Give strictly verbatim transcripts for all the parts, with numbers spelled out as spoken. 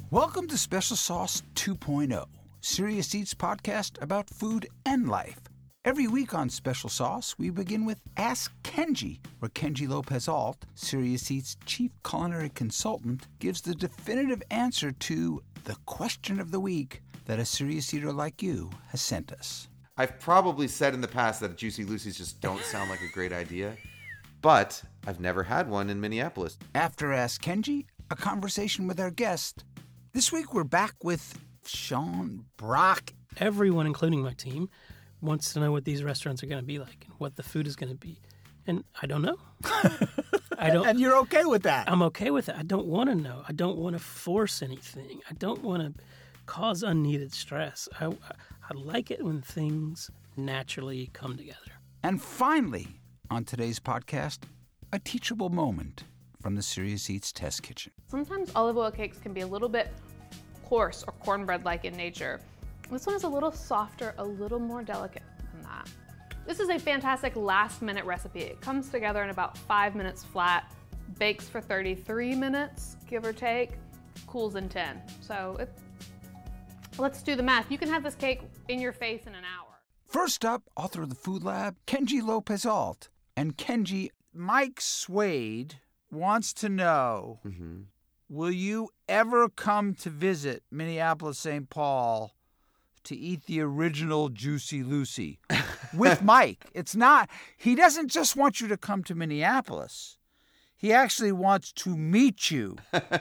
Welcome to Special Sauce two point oh, Serious Eats podcast about food and life. Every week on Special Sauce, we begin with Ask Kenji, where Kenji Lopez-Alt, Serious Eats chief culinary consultant, gives the definitive answer to the question of the week that a serious eater like you has sent us. I've probably said in the past that Juicy Lucy's just don't sound like a great idea, but I've never had one in Minneapolis. After Ask Kenji, a conversation with our guest. This week we're back with Sean Brock. Everyone, including my team, wants to know what these restaurants are going to be like and what the food is going to be. And I don't know. I don't. And you're okay with that? I'm okay with it. I don't want to know. I don't want to force anything. I don't want to cause unneeded stress. I, I like it when things naturally come together. And finally, on today's podcast, a teachable moment from the Serious Eats Test Kitchen. Sometimes olive oil cakes can be a little bit coarse or cornbread-like in nature. This one is a little softer, a little more delicate than that. This is a fantastic last-minute recipe. It comes together in about five minutes flat, bakes for thirty-three minutes, give or take, cools in ten. So it, let's do the math. You can have this cake in your face in an hour. First up, author of the Food Lab, Kenji Lopez-Alt. And Kenji, Mike Swade wants to know, mm-hmm. will you ever come to visit Minneapolis, Saint Paul to eat the original Juicy Lucy with Mike? It's not, he doesn't just want you to come to Minneapolis. He actually wants to meet you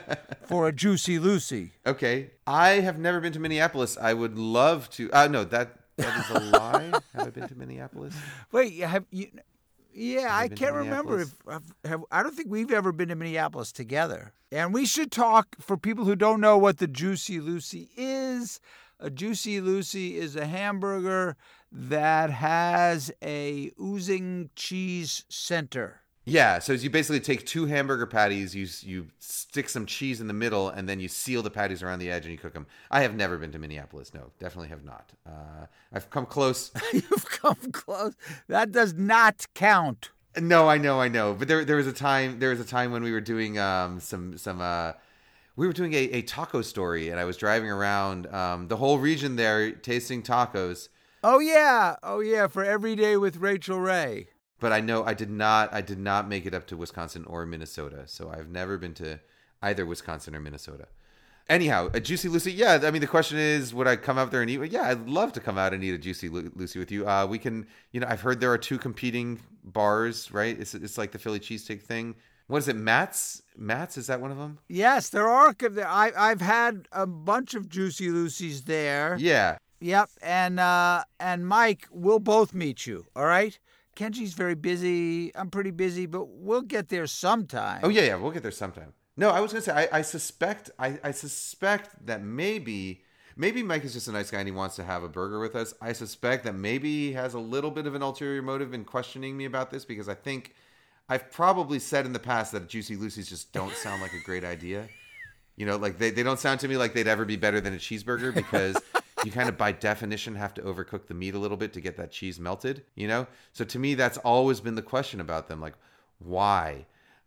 for a Juicy Lucy. Okay. I have never been to Minneapolis. I would love to. Uh, no, that that is a lie. Have I been to Minneapolis? Wait, have you... Yeah, I can't remember if have, have, I don't think we've ever been to Minneapolis together. And we should talk, for people who don't know what the Juicy Lucy is. A Juicy Lucy is a hamburger that has a oozing cheese center. Yeah, so you basically take two hamburger patties, you you stick some cheese in the middle, and then you seal the patties around the edge and you cook them. I have never been to Minneapolis. No, definitely have not. Uh, I've come close. You've come close. That does not count. No, I know, I know. But there there was a time there was a time when we were doing um some some uh we were doing a, a taco story, and I was driving around um the whole region there tasting tacos. Oh yeah, oh yeah, for Every Day with Rachel Ray. But I know I did not I did not make it up to Wisconsin or Minnesota. So I've never been to either Wisconsin or Minnesota. Anyhow, a Juicy Lucy, yeah, I mean, the question is, would I come out there and eat? Well, yeah, I'd love to come out and eat a Juicy Lucy with you. Uh, we can, you know, I've heard there are two competing bars, right? It's it's like the Philly cheesesteak thing. What is it, Matt's? Matt's, is that one of them? Yes, there are. I, I've had a bunch of Juicy Lucy's there. Yeah. Yep, and uh, and Mike, we'll both meet you, all right? Kenji's very busy. I'm pretty busy, but we'll get there sometime. Oh, yeah, yeah, we'll get there sometime. No, I was going to say, I, I suspect I, I suspect that maybe, maybe Mike is just a nice guy and he wants to have a burger with us. I suspect that maybe he has a little bit of an ulterior motive in questioning me about this, because I think I've probably said in the past that Juicy Lucy's just don't sound like a great idea. You know, like they, they don't sound to me like they'd ever be better than a cheeseburger, because you kind of by definition have to overcook the meat a little bit to get that cheese melted, you know? So to me, that's always been the question about them. Like, why?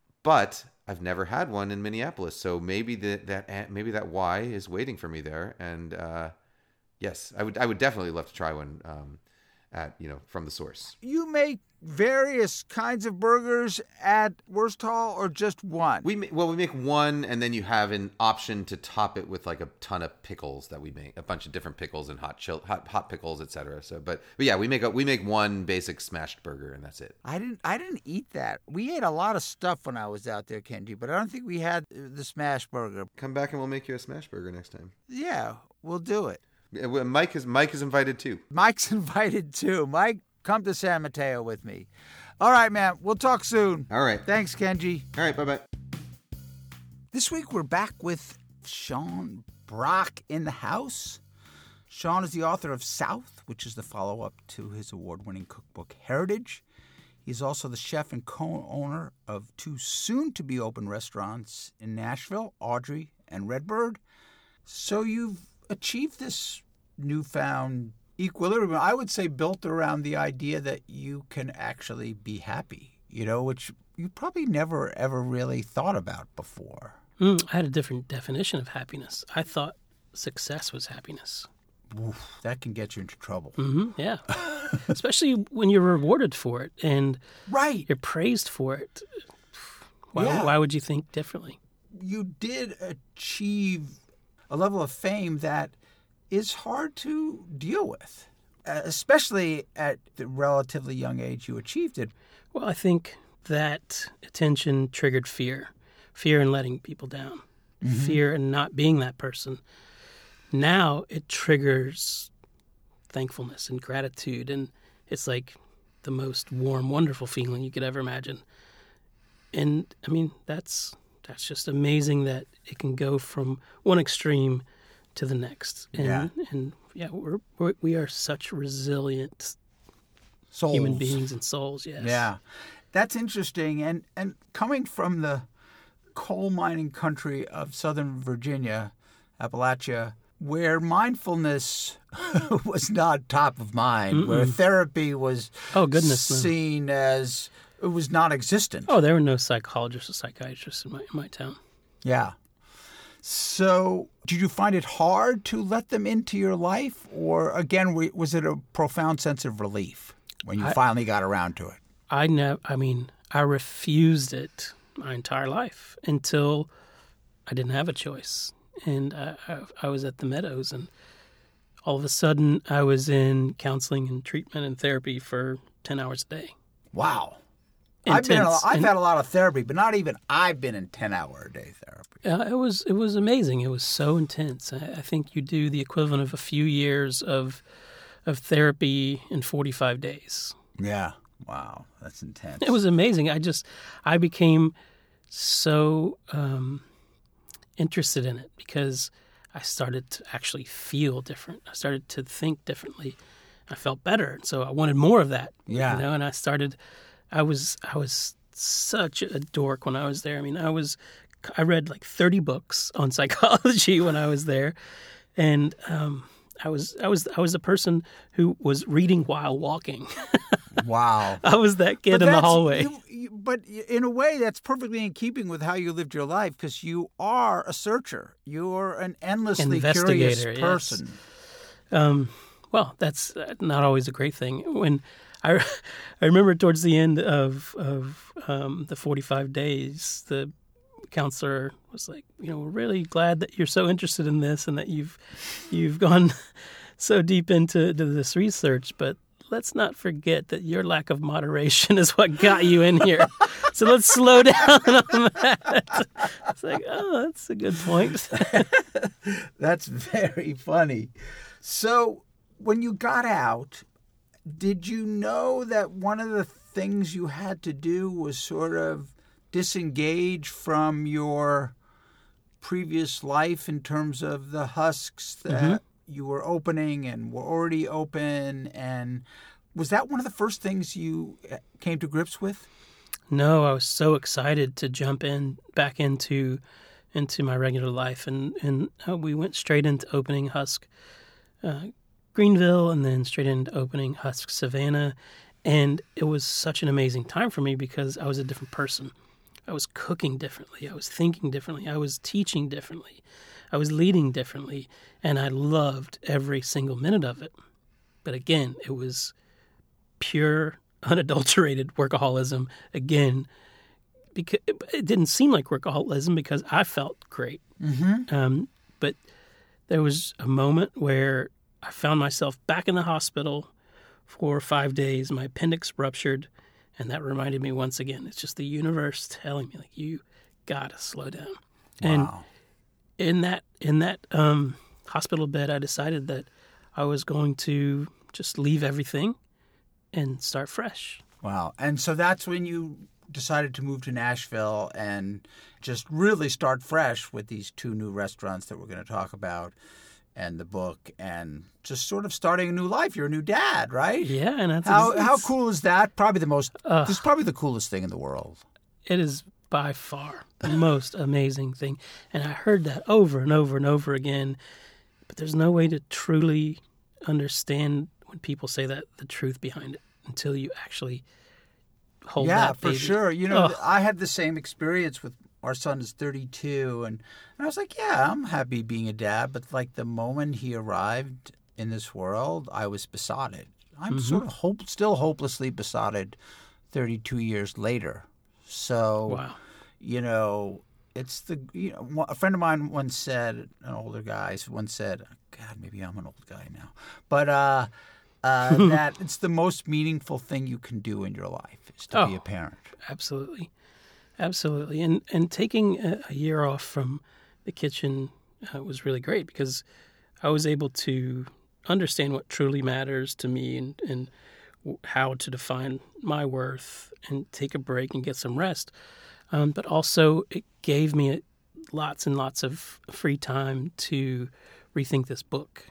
But I've never had one in Minneapolis. So maybe the, that maybe that why is waiting for me there. And uh, yes, I would I would definitely love to try one um, at, you know, from the source. You make various kinds of burgers at Wursthall, or just one? We ma- well, we make one, and then you have an option to top it with like a ton of pickles that we make, a bunch of different pickles and hot chill, hot hot pickles, et cetera. So, but but yeah, we make a, we make one basic smashed burger, and that's it. I didn't I didn't eat that. We ate a lot of stuff when I was out there, Kenji, but I don't think we had the smash burger. Come back and we'll make you a smash burger next time. Yeah, we'll do it. Mike is Mike is invited too. Mike's invited too. Mike, come to San Mateo with me. All right, man. We'll talk soon. All right. Thanks, Kenji. All right. Bye-bye. This week, we're back with Sean Brock in the house. Sean is the author of South, which is the follow-up to his award-winning cookbook, Heritage. He's also the chef and co-owner of two soon-to-be-open restaurants in Nashville, Audrey and Redbird. So you've achieved this newfound equilibrium, I would say, built around the idea that you can actually be happy, you know, which you probably never, ever really thought about before. Mm, I had a different definition of happiness. I thought success was happiness. Oof, that can get you into trouble. hmm Yeah. Especially when you're rewarded for it and Right. you're praised for it. Why, Yeah. why would you think differently? You did achieve a level of fame that is hard to deal with, uh, especially at the relatively young age you achieved it. Well, I think that attention triggered fear. Fear in letting people down. Mm-hmm. Fear in not being that person. Now it triggers thankfulness and gratitude, and it's like the most warm, wonderful feeling you could ever imagine. And I mean, that's that's just amazing that it can go from one extreme to the next. And Yeah. and yeah, we're, we're we are such resilient Souls. human beings and souls. Yes. Yeah, that's interesting. And and coming from the coal mining country of Southern Virginia, Appalachia, where mindfulness was not top of mind, Mm-mm. where therapy was Oh, goodness, no. seen as it was non-existent. Oh, there were no psychologists or psychiatrists in my, in my town. Yeah. So, did you find it hard to let them into your life, or again, we- was it a profound sense of relief when you I- finally got around to it? I never, I mean, I refused it my entire life until I didn't have a choice. And I, I, I was at the Meadows, and all of a sudden I was in counseling and treatment and therapy for ten hours a day. Wow. I've been. In a, Intense. I've And- had a lot of therapy, but not even I've been in ten-hour-a-day therapy. Uh, it was it was amazing. It was so intense. I, I think you do the equivalent of a few years of of therapy in forty-five days. Yeah. Wow. That's intense. It was amazing. I just I became so um, interested in it because I started to actually feel different. I started to think differently. I felt better, so I wanted more of that. Yeah. You know, and I started. I was I was such a dork when I was there. I mean, I was I read like thirty books on psychology when I was there, and um, I was I was I was a person who was reading while walking. Wow. I was that kid But in the that's- hallway. you- you- but in a way, that's perfectly in keeping with how you lived your life, because you are a searcher. You're an endlessly curious Investigator, yes. person. Um, well, that's uh, not always a great thing. When I, I remember towards the end of of um, the forty-five days, the counselor was like, you know, we're really glad that you're so interested in this and that you've you've gone so deep into to this research, but let's not forget that your lack of moderation is what got you in here. So let's slow down on that. It's like, oh, that's a good point. That's very funny. So, when you got out, did you know that one of the things you had to do was sort of disengage from your previous life in terms of the husks that Mm-hmm. you were opening and were already open? And was that one of the first things you came to grips with? No, I was so excited to jump in back into into my regular life, and and uh, we went straight into opening Husk uh, Greenville, and then straight into opening Husk Savannah, and it was such an amazing time for me because I was a different person. I was cooking differently. I was thinking differently. I was teaching differently. I was leading differently, and I loved every single minute of it. But again, it was pure, unadulterated workaholism. Again, because it didn't seem like workaholism because I felt great. Mm-hmm. Um, but there was a moment where I found myself back in the hospital for five days. My appendix ruptured, and that reminded me once again, it's just the universe telling me, like, you gotta slow down. And Wow. in that in that um, hospital bed, I decided that I was going to just leave everything and start fresh. Wow. And so that's when you decided to move to Nashville and just really start fresh with these two new restaurants that we're going to talk about and the book and just sort of starting a new life. You're a new dad, right? Yeah, and that's How it's- how cool is that? Probably the most Ugh. this is probably the coolest thing in the world. It is by far the most amazing thing. And I heard that over and over and over again. But there's no way to truly understand when people say that, the truth behind it, until you actually hold Yeah, that for baby. sure. You know, Ugh. I had the same experience with our son is thirty-two, and, and I was like, yeah, I'm happy being a dad. But like the moment he arrived in this world, I was besotted. I'm mm-hmm. sort of hope, still hopelessly besotted thirty-two years later. So, wow. you know, it's the, you know, a friend of mine once said, an older guy once said, God, maybe I'm an old guy now, but uh, uh, that it's the most meaningful thing you can do in your life is to oh, be a parent. Absolutely. Absolutely. And and taking a, a year off from the kitchen uh, was really great because I was able to understand what truly matters to me and, and how to define my worth and take a break and get some rest. Um, but also it gave me lots and lots of free time to rethink this book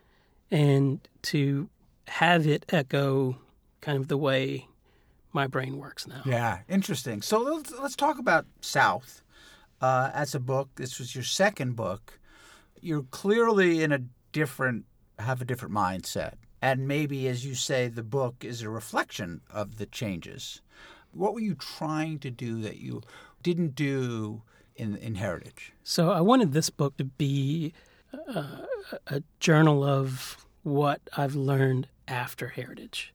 and to have it echo kind of the way my brain works now. Yeah, interesting. So let's, let's talk about South uh, as a book. This was your second book. You're clearly in a different, have a different mindset. And maybe, as you say, the book is a reflection of the changes. What were you trying to do that you didn't do in, in Heritage? So I wanted this book to be uh, a journal of what I've learned after Heritage.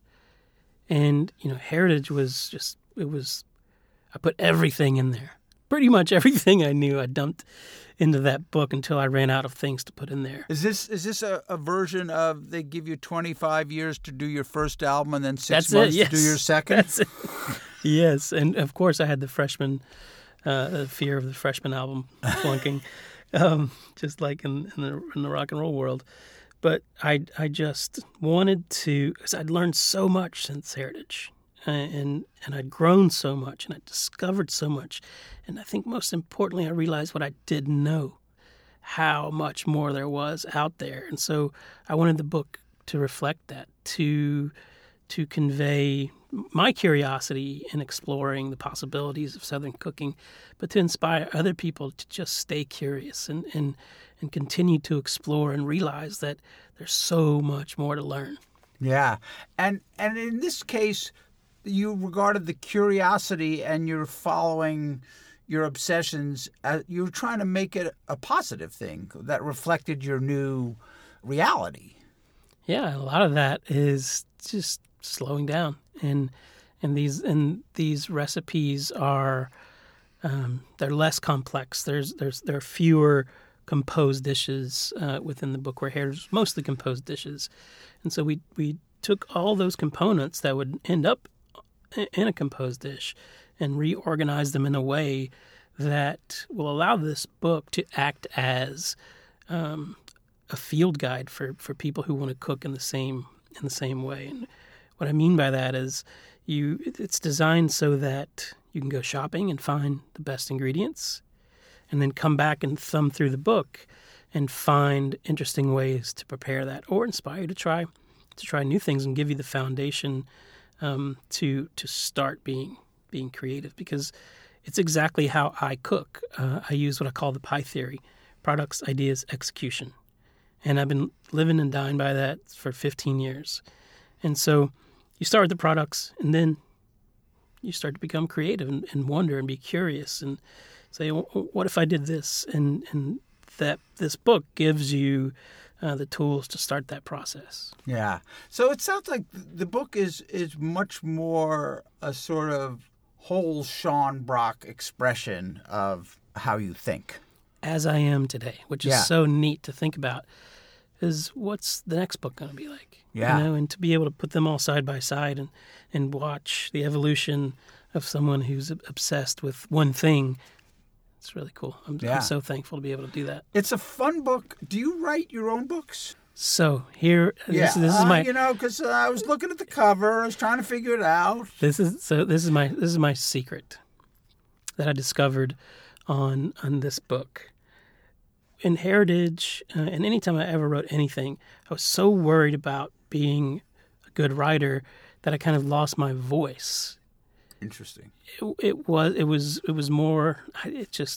And, you know, Heritage was just, it was, I put everything in there. Pretty much everything I knew I dumped into that book until I ran out of things to put in there. Is this is this a, a version of they give you twenty-five years to do your first album and then six That's months it, yes. to do your second? That's it. Yes, and of course I had the freshman, uh, the fear of the freshman album flunking, um, just like in, in, the, in the rock and roll world. But I I just wanted to, because I'd learned so much since Heritage, and and I'd grown so much, and I discovered so much, and I think most importantly, I realized what I didn't know, how much more there was out there, and so I wanted the book to reflect that, to to convey my curiosity in exploring the possibilities of Southern cooking, but to inspire other people to just stay curious and and, and continue to explore and realize that there's so much more to learn. Yeah, and and in this case, you regarded the curiosity and you're following your obsessions. As, you were trying to make it a positive thing that reflected your new reality. Yeah, a lot of that is just slowing down, and and these and these recipes are um, they're less complex. There's there's there are fewer composed dishes uh, within the book, where Heritage was mostly composed dishes, and so we we took all those components that would end up in a composed dish and reorganize them in a way that will allow this book to act as um, a field guide for, for people who want to cook in the same in the same way. And what I mean by that is you it's designed so that you can go shopping and find the best ingredients and then come back and thumb through the book and find interesting ways to prepare that, or inspire you to try to try new things and give you the foundation um, to to start being being creative, because it's exactly how I cook. Uh, I use what I call the pie theory: products, ideas, execution. And I've been living and dying by that for fifteen years. And so you start with the products, and then you start to become creative and, and wonder and be curious and say, well, what if I did this? And, and that this book gives you uh, the tools to start that process. Yeah. So it sounds like the book is, is much more a sort of whole Sean Brock expression of how you think. As I am today, which is yeah. so neat to think about, is what's the next book going to be like? Yeah. You know, and to be able to put them all side by side and, and watch the evolution of someone who's obsessed with one thing, it's really cool. I'm, yeah. I'm so thankful to be able to do that. It's a fun book. Do you write your own books? So here, yeah. this, this is uh, my, you know, because uh, I was looking at the cover, I was trying to figure it out. This is so. This is my this is my secret that I discovered on on this book. In Heritage, uh, and anytime I ever wrote anything, I was so worried about being a good writer that I kind of lost my voice. Interesting. It, it was it was it was more. It just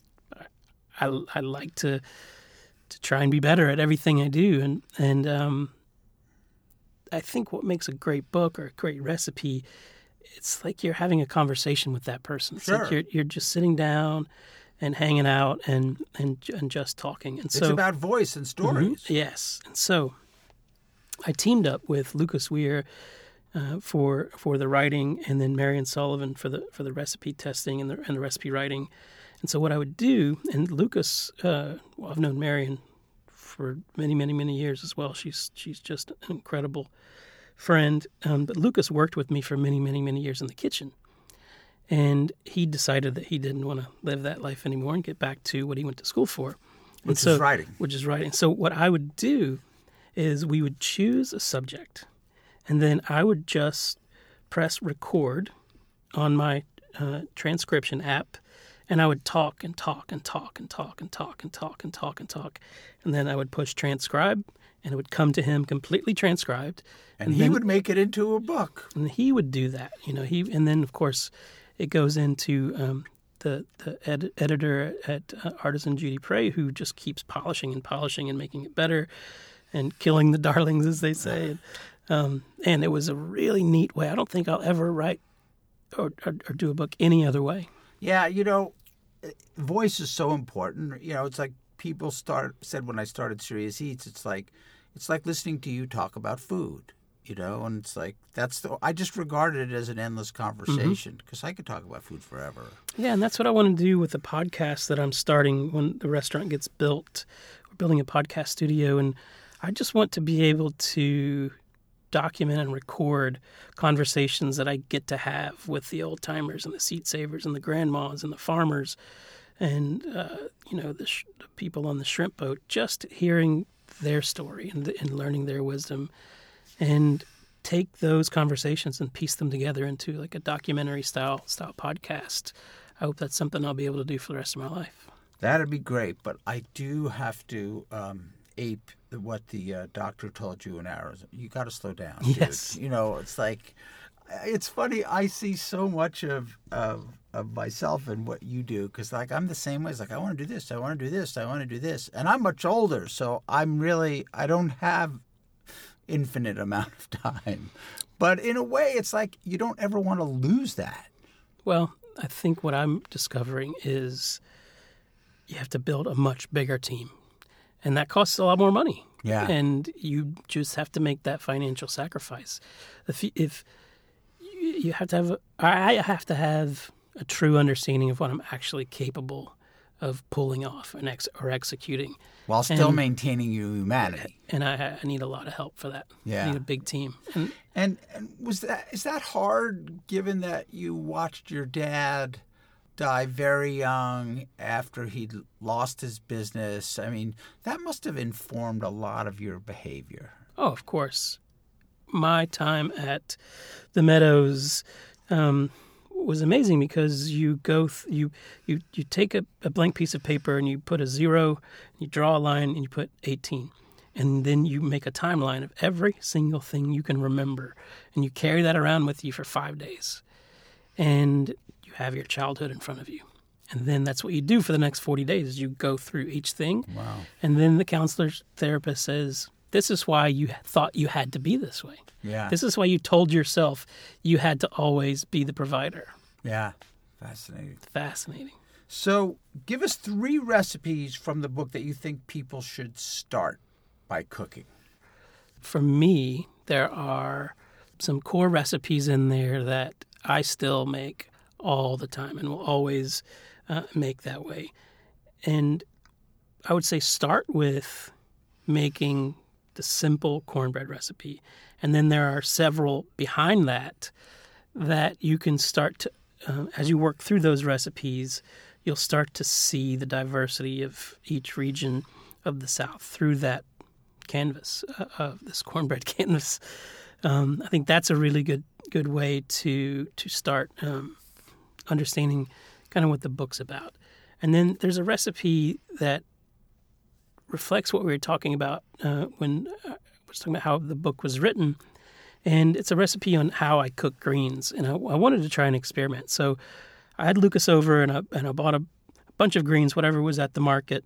I I like to to try and be better at everything I do, and and um, I think what makes a great book or a great recipe, it's like you're having a conversation with that person. It's sure. like you're you're just sitting down and hanging out and and, and just talking. And It's so about voice and stories. Mhm, yes, and so I teamed up with Lucas Weir uh, for for the writing, and then Marion Sullivan for the for the recipe testing and the and the recipe writing. And so what I would do, and Lucas, uh, well, I've known Marion for many, many, many years as well. She's she's just an incredible friend. Um, but Lucas worked with me for many, many, many years in the kitchen. And he decided that he didn't want to live that life anymore and get back to what he went to school for. And Which so, is writing. Which is writing. So what I would do is we would choose a subject, and then I would just press record on my uh, transcription app, and I would talk and talk and talk and talk and talk and talk and talk and talk. And then I would push transcribe, and it would come to him completely transcribed. And, and he then, would make it into a book. And he would do that. You know, he and then, of course, it goes into um, the, the ed- editor at uh, Artisan, Judy Prey, who just keeps polishing and polishing and making it better and killing the darlings, as they say. And, um, and it was a really neat way. I don't think I'll ever write or, or, or do a book any other way. Yeah, you know, voice is so important. You know, it's like people start said when I started Serious Eats, it's like it's like listening to you talk about food, you know, and it's like that's the I just regarded it as an endless conversation because mm-hmm. I could talk about food forever. Yeah, and that's what I want to do with the podcast that I'm starting when the restaurant gets built. We're building a podcast studio, and I just want to be able to document and record conversations that I get to have with the old timers and the seat savers and the grandmas and the farmers and uh, you know the, sh- the people on the shrimp boat. Just hearing their story and, and learning their wisdom, and take those conversations and piece them together into like a documentary style style podcast. I hope that's something I'll be able to do for the rest of my life. That'd be great, but I do have to um, ape what the uh, doctor told you in Arizona. You got to slow down, dude. Yes. You know, it's like, it's funny. I see so much of of, of myself in what you do because, like, I'm the same way. It's like I want to do this, I want to do this, I want to do this, and I'm much older, so I'm really I don't have infinite amount of time. But in a way, it's like you don't ever want to lose that. Well, I think what I'm discovering is you have to build a much bigger team. And that costs a lot more money. Yeah. And you just have to make that financial sacrifice. If, if you have to have, a, I have to have a true understanding of what I'm actually capable of pulling off and ex, or executing. While still and, maintaining your humanity. And I, I need a lot of help for that. Yeah. I need a big team. And, and and was that is that hard given that you watched your dad die very young after he'd lost his business? I mean, that must have informed a lot of your behavior. Oh, of course. My time at the Meadows um, was amazing because you go th- you you you take a, a blank piece of paper and you put a zero, and you draw a line and you put eighteen. And then you make a timeline of every single thing you can remember. And you carry that around with you for five days. And you have your childhood in front of you. And then that's what you do for the next forty days is you go through each thing. Wow. And then the counselor therapist says, this is why you thought you had to be this way. Yeah. This is why you told yourself you had to always be the provider. Yeah. Fascinating. Fascinating. So give us three recipes from the book that you think people should start by cooking. For me, there are some core recipes in there that I still make all the time and will always uh, make that way. And I would say start with making the simple cornbread recipe. And then there are several behind that that you can start to, uh, as you work through those recipes, you'll start to see the diversity of each region of the South through that canvas, uh, of this cornbread canvas. Um, I think that's a really good good way to to start um, understanding kind of what the book's about. And then there's a recipe that reflects what we were talking about uh, when I was talking about how the book was written. And it's a recipe on how I cook greens. And I, I wanted to try an experiment. So I had Lucas over and I, and I bought a bunch of greens, whatever was at the market.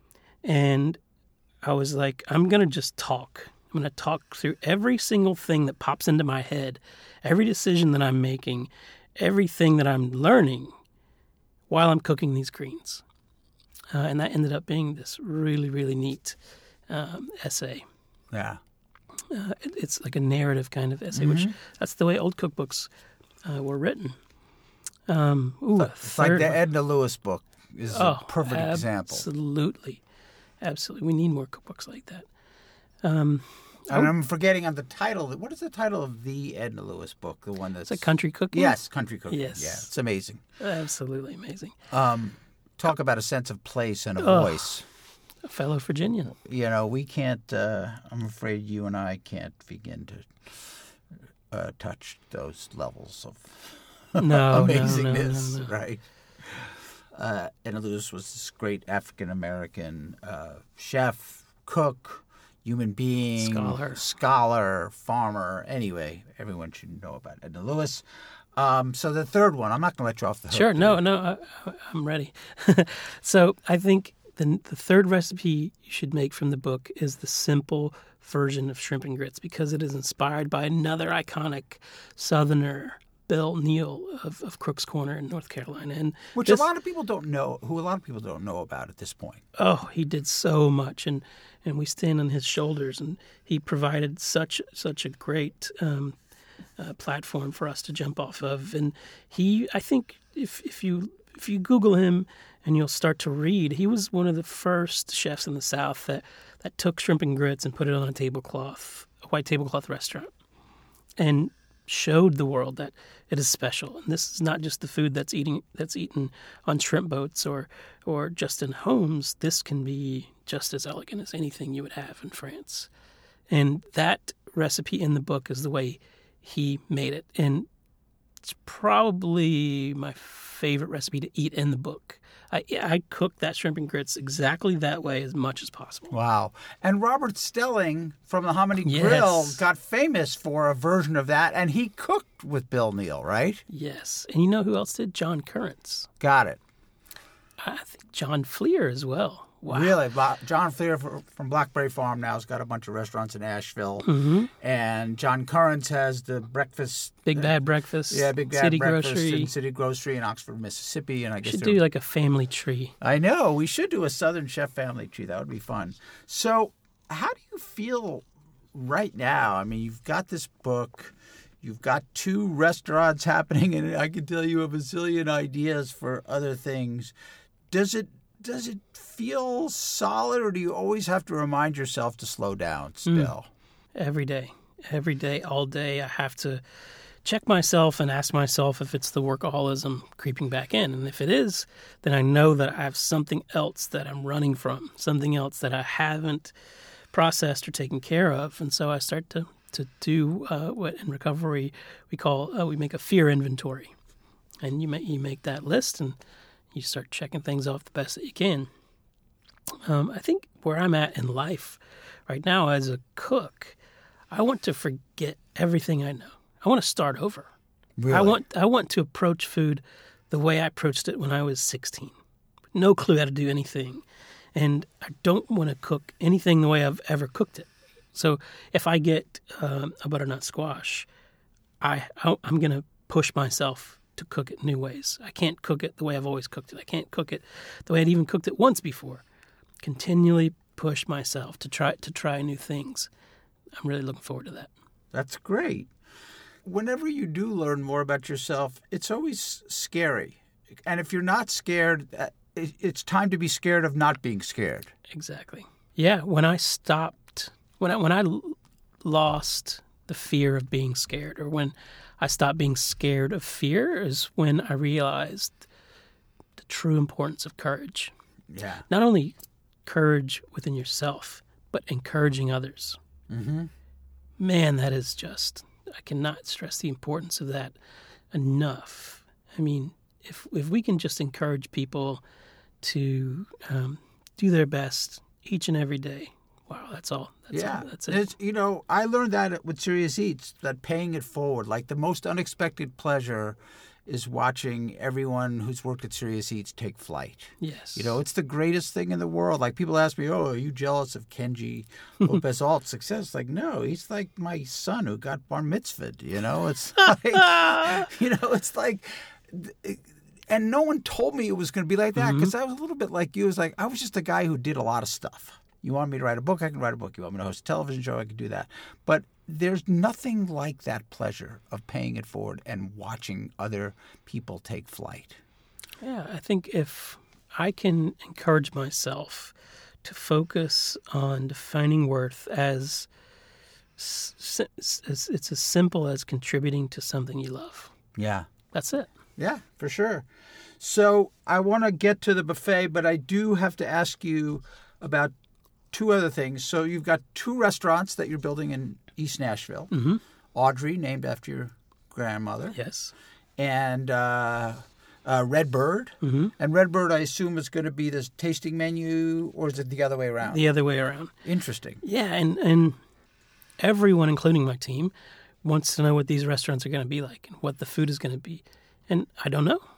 And I was like, I'm going to just talk. I'm going to talk through every single thing that pops into my head, every decision that I'm making, everything that I'm learning while I'm cooking these greens. uh, and that ended up being this really, really neat um, essay. Yeah. Uh, it, it's like a narrative kind of essay, which that's the way old cookbooks uh, were written. Um, ooh, a It's like third the one. Edna Lewis book is Oh, a perfect example. Absolutely. Absolutely. We need more cookbooks like that. Um, And I'm forgetting on the title. What is the title of the Edna Lewis book? The one that's it's a country cooking. Yes, Country Cooking. Yes. Yeah, it's amazing. Absolutely amazing. Um, talk about a sense of place and a Oh. voice. A fellow Virginian. You know, we can't. Uh, I'm afraid you and I can't begin to uh, touch those levels of No, no, no, amazingness, no, no. right? Uh, Edna Lewis was this great African American uh, chef, cook, human being, Scholar. scholar, farmer. Anyway, everyone should know about Edna Lewis. Um, so the third one, I'm not going to let you off the hook. Sure. No, dude. no, I, I'm ready. So I think the the third recipe you should make from the book is the simple version of shrimp and grits because it is inspired by another iconic Southerner, Bill Neal of, of Crook's Corner in North Carolina. And Which this- a lot of people don't know, who a lot of people don't know about at this point. Oh, he did so much, and, and we stand on his shoulders, and he provided such such a great um, uh, platform for us to jump off of. And he, I think, if if you if you Google him and you'll start to read, he was one of the first chefs in the South that that took shrimp and grits and put it on a tablecloth, a white tablecloth restaurant, and showed the world that it is special. And this is not just the food that's eating that's eaten on shrimp boats or or just in homes. This can be just as elegant as anything you would have in France. And that recipe in the book is the way he made it. And it's probably my favorite recipe to eat in the book. I, I cook that shrimp and grits exactly that way as much as possible. Wow. And Robert Stelling from the Hominy Yes. Grill got famous for a version of that, and he cooked with Bill Neal, right? Yes. And you know who else did? John Currants. Got it. I think John Fleer as well. Wow. Really? Bo- John Fleer fr- from Blackberry Farm now has got a bunch of restaurants in Asheville. Mm-hmm. And John Currants has the breakfast. Big Bad Breakfast. Yeah, Big Bad City Breakfast Grocery. in City Grocery in Oxford, Mississippi. And I guess Should they're- do like a family tree. I know. We should do a Southern Chef family tree. That would be fun. So, how do you feel right now? I mean, you've got this book. You've got two restaurants happening, and I can tell you a bazillion ideas for other things. Does it does it feel solid, or do you always have to remind yourself to slow down still? Every day. Every day, all day, I have to check myself and ask myself if it's the workaholism creeping back in. And if it is, then I know that I have something else that I'm running from, something else that I haven't processed or taken care of. And so I start to, to do uh, what in recovery we call, uh, we make a fear inventory. And you make, you make that list and you start checking things off the best that you can. Um, I think where I'm at in life right now as a cook, I want to forget everything I know. I want to start over. Really? I want I want to approach food the way I approached it when I was sixteen. No clue how to do anything. And I don't want to cook anything the way I've ever cooked it. So if I get um, a butternut squash, I, I I'm going to push myself to cook it new ways. I can't cook it the way I've always cooked it. I can't cook it the way I'd even cooked it once before. Continually push myself to try to try new things. I'm really looking forward to that. That's great. Whenever you do learn more about yourself, it's always scary. And if you're not scared, uh, it- it's time to be scared of not being scared. Exactly. Yeah, when I stopped, when I when I l- lost the fear of being scared, or when I stopped being scared of fear, is when I realized the true importance of courage. Yeah. Not only courage within yourself, but encouraging others. Mm-hmm. Man, that is just, I cannot stress the importance of that enough. I mean, if if we can just encourage people to um, do their best each and every day, wow, that's all. That's Yeah. all. That's it. It's, you know, I learned that with Serious Eats, that paying it forward, like the most unexpected pleasure is watching everyone who's worked at Serious Eats take flight. Yes. You know, it's the greatest thing in the world. Like, people ask me, oh, are you jealous of Kenji Lopez Alt's success? Like, no, he's like my son who got bar mitzvahed, you know? It's like, you know, it's like, and no one told me it was going to be like that because I was a little bit like you. It was like I was just a guy who did a lot of stuff. You want me to write a book, I can write a book. You want me to host a television show, I can do that. But there's nothing like that pleasure of paying it forward and watching other people take flight. Yeah, I think if I can encourage myself to focus on defining worth as s- s- it's as simple as contributing to something you love. Yeah. That's it. Yeah, for sure. So I want to get to the buffet, but I do have to ask you about two other things. So you've got two restaurants that you're building in East Nashville. Mm-hmm. Audrey, named after your grandmother. Yes. And uh, uh, Red Bird. Mm-hmm. And Red Bird, I assume, is going to be this tasting menu, or is it the other way around? The other way around. Interesting. Yeah, and, and everyone, including my team, wants to know what these restaurants are going to be like and what the food is going to be. And I don't know.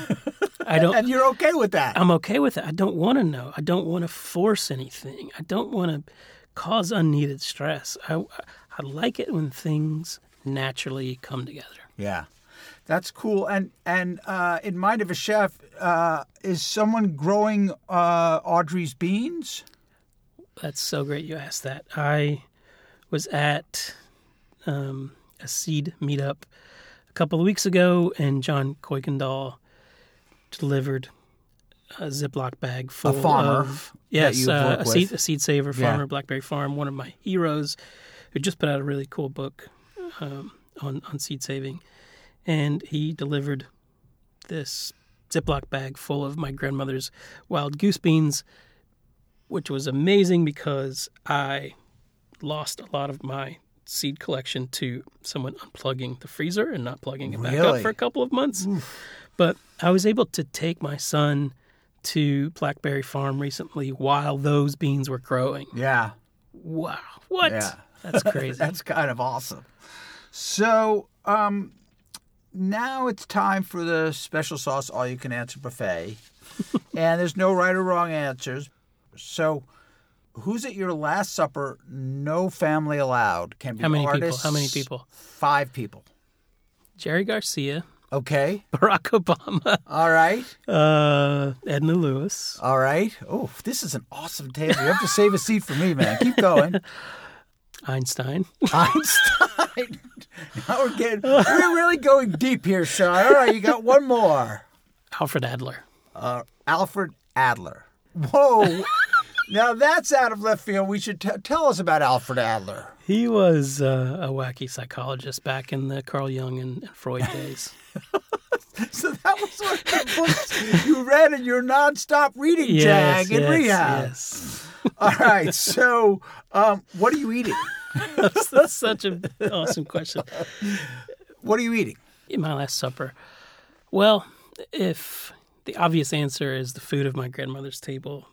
I don't. And you're okay with that? I'm okay with it. I don't want to know. I don't want to force anything. I don't want to cause unneeded stress. I, I like it when things naturally come together. Yeah, that's cool. And and uh, in Mind of a Chef, uh, is someone growing uh, Audrey's beans? That's so great you asked that. I was at um, a seed meetup a couple of weeks ago, and John Kuykendall delivered a Ziploc bag full A farmer of yes, you've uh, worked a with. seed a seed saver farmer, Yeah. Blackberry Farm, one of my heroes, who just put out a really cool book um, on on seed saving, and he delivered this Ziploc bag full of my grandmother's wild goose beans, which was amazing because I lost a lot of my seed collection to someone unplugging the freezer and not plugging it back Really? up for a couple of months. But I was able to take my son to Blackberry Farm recently while those beans were growing. Yeah. Wow. What? Yeah. That's crazy. That's kind of awesome. So um, now it's time for the special sauce all-you-can-answer buffet. And there's no right or wrong answers. So who's at your last supper? No family allowed. Can be How many people? artists. How many people? Five people. Jerry Garcia, Okay. Barack Obama, All right. uh, Edna Lewis, All right. Oh, this is an awesome table. You have to save a seat for me, man. Keep going. Einstein. Einstein. Now we're getting, we're really going deep here, Sean. All right, you got one more. Alfred Adler. Uh, Alfred Adler. Whoa. Now that's out of left field. We should t- tell us about Alfred Adler. He was uh, a wacky psychologist back in the Carl Jung and, and Freud days. So that was one of the books you read in your nonstop reading Yes, jag in yes, rehab. yes. All right. So, um, what are you eating? That's, that's such an awesome question. What are you eating? In my last supper. Well, if the obvious answer is the food of my grandmother's table,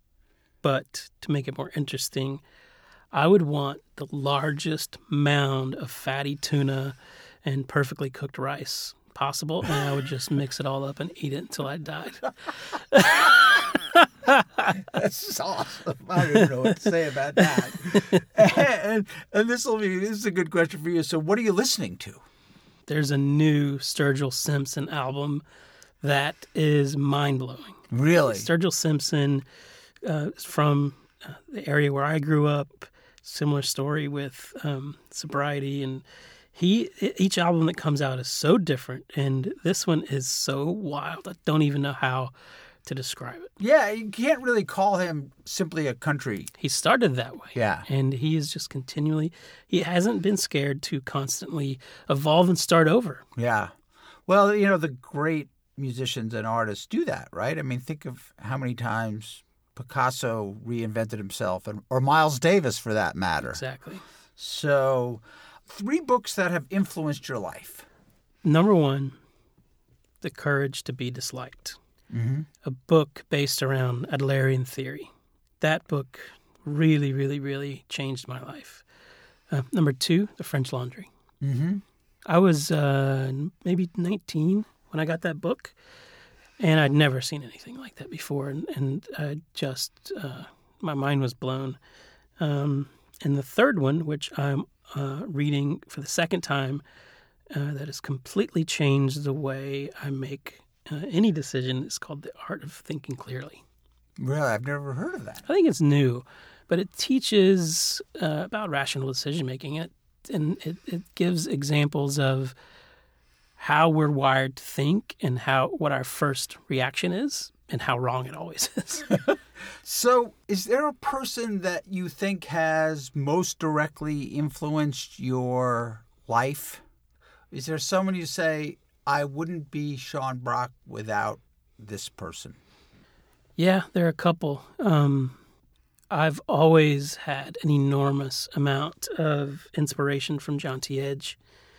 but to make it more interesting, I would want the largest mound of fatty tuna and perfectly cooked rice possible, and I would just mix it all up and eat it until I died. That's just awesome. I don't even know what to say about that. and and this will be this is a good question for you. So, what are you listening to? There's a new Sturgill Simpson album that is mind-blowing. Really? Sturgill Simpson uh, is from uh, the area where I grew up. Similar story with um, sobriety, and he each album that comes out is so different, and this one is so wild. I don't even know how to describe it. Yeah, you can't really call him simply a country. He started that way, Yeah. and he is just continually. He hasn't been scared to constantly evolve and start over. Yeah. Well, you know, the great musicians and artists do that, right? I mean, think of how many times Picasso reinvented himself, and or Miles Davis for that matter. Exactly. So, three books that have influenced your life. Number one, The Courage to Be Disliked, Mm-hmm. a book based around Adlerian theory. That book really, really, really changed my life. Uh, number two, The French Laundry. Mm-hmm. I was uh, maybe nineteen when I got that book, and I'd never seen anything like that before, and, and I just, uh, my mind was blown. Um, and the third one, which I'm uh, reading for the second time, uh, that has completely changed the way I make uh, any decision is called The Art of Thinking Clearly. Really? I've never heard of that. I think it's new, but it teaches uh, about rational decision making. It, and it, it gives examples of how we're wired to think and how what our first reaction is and how wrong it always is. So is there a person that you think has most directly influenced your life? Is there someone you say, I wouldn't be Sean Brock without this person? Yeah, there are a couple. Um, I've always had an enormous amount of inspiration from John T. Edge.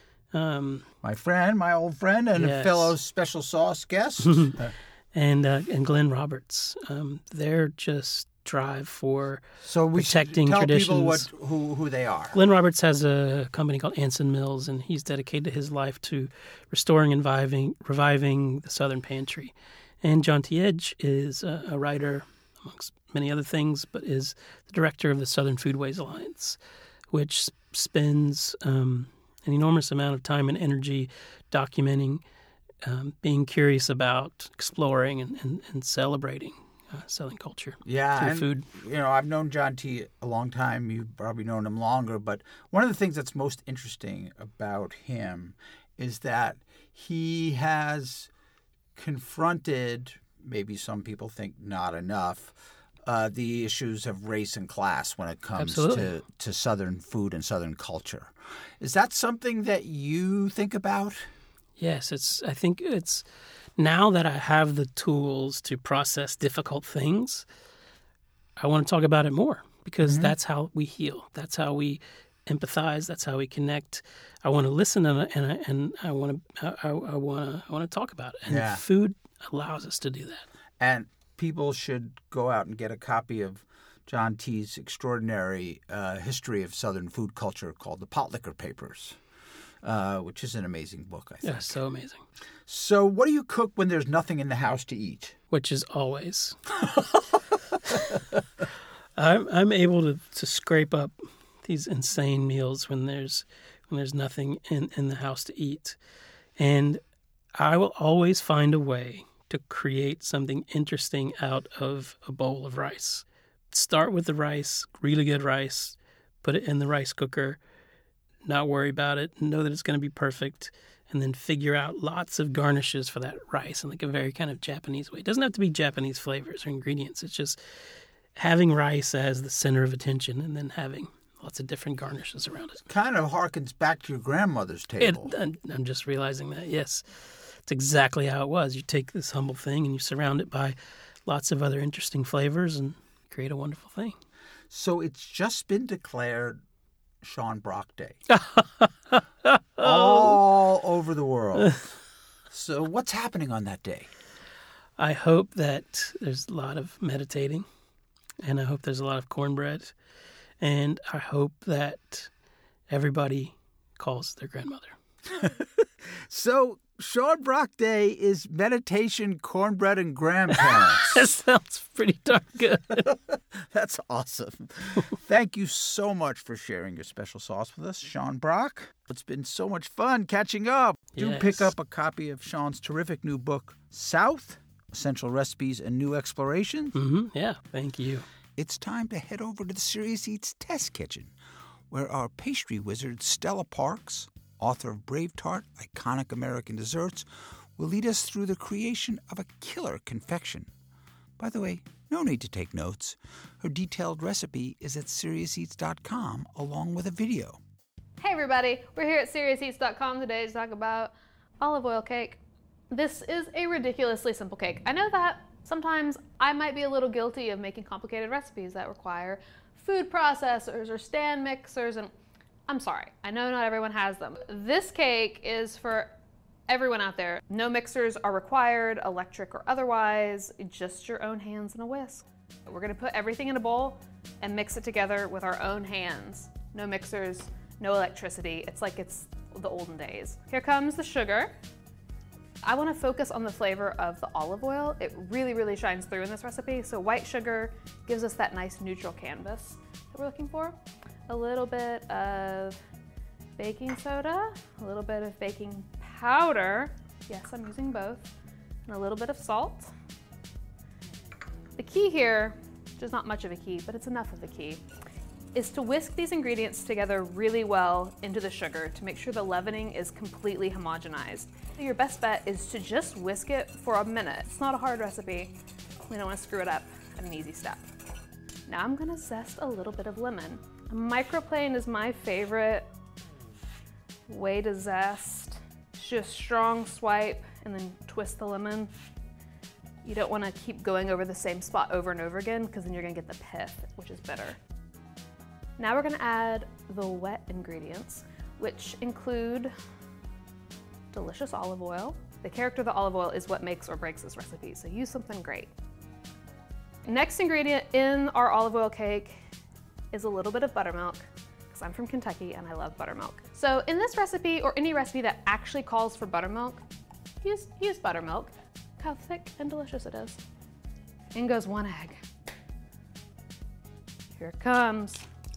Um, My friend, my old friend, and Yes. a fellow special sauce guest. and uh, and Glenn Roberts. Um, they're just drive for So we protecting should tell traditions. people what who who they are. Glenn Roberts has a company called Anson Mills, and he's dedicated his life to restoring and reviving, reviving the Southern Pantry. And John T. Edge is a, a writer, amongst many other things, but is the director of the Southern Foodways Alliance, which spends um, an enormous amount of time and energy documenting, um, being curious about, exploring, and, and, and celebrating uh, Southern culture Yeah, through and, food. You know, I've known John T. a long time. You've probably known him longer. But one of the things that's most interesting about him is that he has confronted, maybe some people think not enough, uh, the issues of race and class when it comes Absolutely. to, to Southern food and Southern culture. Is that something that you think about? Yes, it's. I think it's now that I have the tools to process difficult things, I want to talk about it more because Mm-hmm. that's how we heal. That's how we empathize. That's how we connect. I want to listen and I, and I, and I want to I, I want to I want to talk about it. And Yeah. food allows us to do that. And people should go out and get a copy of John T.'s extraordinary uh, history of Southern food culture called The Potlicker Papers, uh, which is an amazing book, I think. Yeah, so amazing. So what do you cook when there's nothing in the house to eat? Which is always. I'm I'm able to, to scrape up these insane meals when there's when there's nothing in, in the house to eat. And I will always find a way to create something interesting out of a bowl of rice. Start with the rice, really good rice, put it in the rice cooker, not worry about it, know that it's going to be perfect, and then figure out lots of garnishes for that rice in like a very kind of Japanese way. It doesn't have to be Japanese flavors or ingredients. It's just having rice as the center of attention and then having lots of different garnishes around it. Kind of harkens back to your grandmother's It, table. I'm I'm just realizing that, yes. It's exactly how it was. You take this humble thing and you surround it by lots of other interesting flavors and create a wonderful thing. So it's just been declared Sean Brock Day. All over the world. So what's happening on that day? I hope that there's a lot of meditating, and I hope there's a lot of cornbread, and I hope that everybody calls their grandmother. So Sean Brock Day is meditation, cornbread, and grandparents. That sounds pretty darn good. That's awesome. Thank you so much for sharing your special sauce with us, Sean Brock. It's been so much fun catching up. Do Yes. pick up a copy of Sean's terrific new book, South, Essential Recipes and New Explorations. hmm Yeah, thank you. It's time to head over to the Serious Eats Test Kitchen, where our pastry wizard, Stella Parks, author of Brave Tart, iconic American desserts, will lead us through the creation of a killer confection. By the way, no need to take notes. Her detailed recipe is at serious eats dot com along with a video. Hey everybody, we're here at serious eats dot com today to talk about olive oil cake. This is a ridiculously simple cake. I know that sometimes I might be a little guilty of making complicated recipes that require food processors or stand mixers, and I'm sorry, I know not everyone has them. This cake is for everyone out there. No mixers are required, electric or otherwise, just your own hands and a whisk. We're gonna put everything in a bowl and mix it together with our own hands. No mixers, no electricity. It's like it's the olden days. Here comes the sugar. I want to focus on the flavor of the olive oil. It really, really shines through in this recipe. So white sugar gives us that nice neutral canvas that we're looking for. A little bit of baking soda, a little bit of baking powder. Yes, I'm using both. and a little bit of salt. The key here, which is not much of a key, but it's enough of a key, is to whisk these ingredients together really well into the sugar to make sure the leavening is completely homogenized. Your best bet is to just whisk it for a minute. It's not a hard recipe. We don't want to screw it up at an easy step. Now I'm gonna zest a little bit of lemon. A microplane is my favorite way to zest. Just a strong swipe and then twist the lemon. You don't want to keep going over the same spot over and over again because then you're gonna get the pith, which is bitter. Now we're gonna add the wet ingredients, which include delicious olive oil. The character of the olive oil is what makes or breaks this recipe, so use something great. Next ingredient in our olive oil cake is a little bit of buttermilk, because I'm from Kentucky and I love buttermilk. So in this recipe, or any recipe that actually calls for buttermilk, use, use buttermilk. Look how thick and delicious it is. In goes one egg. Here it comes.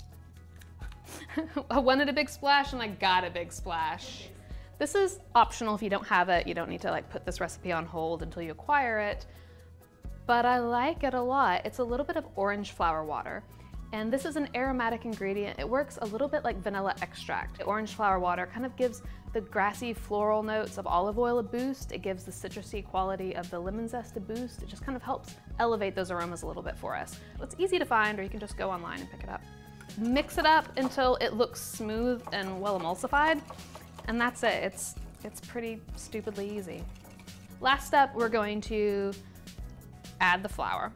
I wanted a big splash and I got a big splash. This is optional if you don't have it. You don't need to like put this recipe on hold until you acquire it, but I like it a lot. It's a little bit of orange flower water, and this is an aromatic ingredient. It works a little bit like vanilla extract. Orange flower water kind of gives the grassy floral notes of olive oil a boost. It gives the citrusy quality of the lemon zest a boost. It just kind of helps elevate those aromas a little bit for us. It's easy to find, or you can just go online and pick it up. Mix it up until it looks smooth and well emulsified, and that's it. It's, it's pretty stupidly easy. Last step, we're going to add the flour.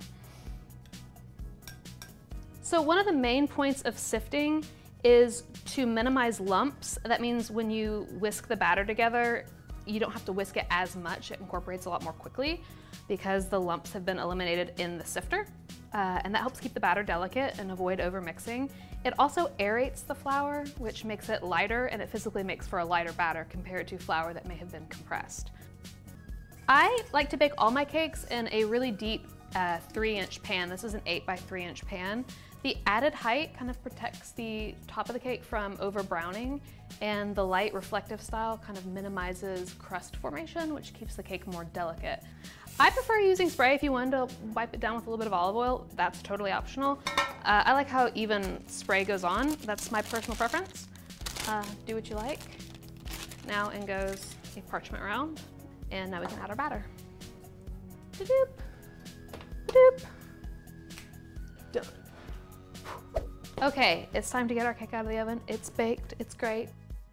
So one of the main points of sifting is to minimize lumps. That means when you whisk the batter together, you don't have to whisk it as much. It incorporates a lot more quickly because the lumps have been eliminated in the sifter. Uh, and that helps keep the batter delicate and avoid over mixing. It also aerates the flour, which makes it lighter, and it physically makes for a lighter batter compared to flour that may have been compressed. I like to bake all my cakes in a really deep uh, three inch pan. This is an eight by three inch pan. The added height kind of protects the top of the cake from over browning, and the light reflective style kind of minimizes crust formation, which keeps the cake more delicate. I prefer using spray. If you wanted to wipe it down with a little bit of olive oil, that's totally optional. Uh, I like how even spray goes on. That's my personal preference. Uh, do what you like. Now in goes a parchment round, and now we can add our batter. Doop, doop, done. Okay, it's time to get our cake out of the oven. It's baked, it's great.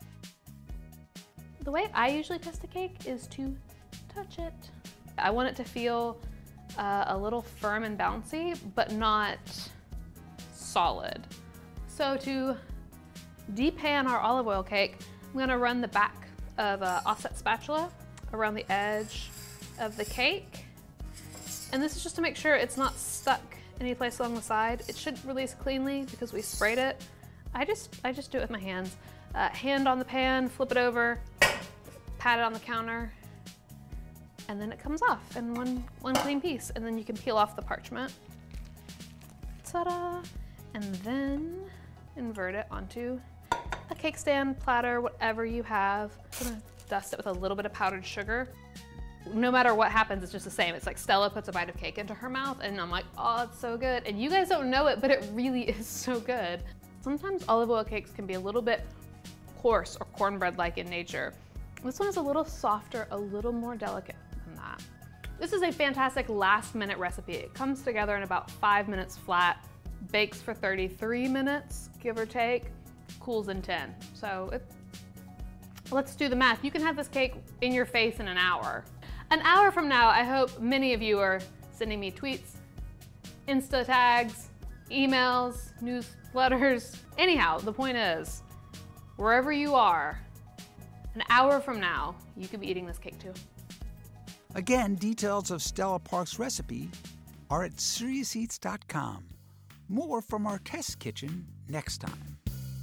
The way I usually test a cake is to touch it. I want it to feel uh, a little firm and bouncy, but not solid. So to depan our olive oil cake, I'm gonna run the back of an offset spatula around the edge of the cake. And this is just to make sure it's not stuck any place along the side. It should release cleanly because we sprayed it. I just, I just do it with my hands. Uh, hand on the pan, flip it over, pat it on the counter, and then it comes off in one, one clean piece. And then you can peel off the parchment. Ta-da! And then invert it onto a cake stand, platter, whatever you have. I'm gonna dust it with a little bit of powdered sugar. No matter what happens, it's just the same. It's like Stella puts a bite of cake into her mouth and I'm like, oh, it's so good. And you guys don't know it, but it really is so good. Sometimes olive oil cakes can be a little bit coarse or cornbread-like in nature. This one is a little softer, a little more delicate than that. This is a fantastic last minute recipe. It comes together in about five minutes flat, bakes for thirty-three minutes, give or take, cools in ten. So it, let's do the math. You can have this cake in your face in an hour. An hour from now, I hope many of you are sending me tweets, Insta tags, emails, newsletters. Anyhow, the point is, wherever you are, an hour from now, you could be eating this cake too. Again, details of Stella Park's recipe are at serious eats dot com. More from our test kitchen next time.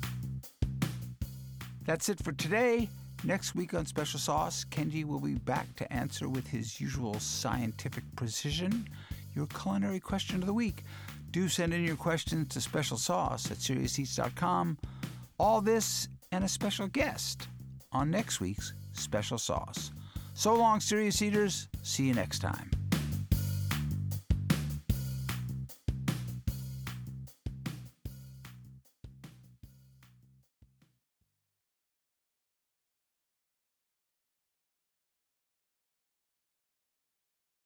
That's it for today. Next week on Special Sauce, Kenji will be back to answer with his usual scientific precision your culinary question of the week. Do send in your questions to Special Sauce at serious eats dot com. All this and a special guest on next week's Special Sauce. So long, serious eaters. See you next time.